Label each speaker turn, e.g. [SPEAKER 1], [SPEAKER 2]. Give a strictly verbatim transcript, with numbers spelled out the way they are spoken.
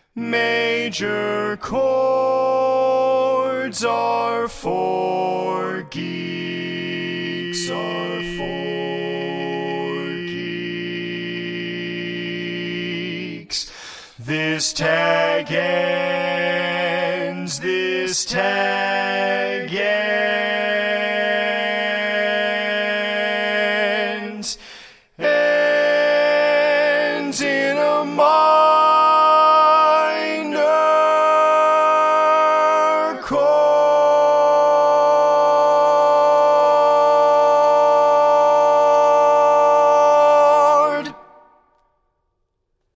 [SPEAKER 1] Major chords are for geeks, are for geeks. This tag ends, this tag ends.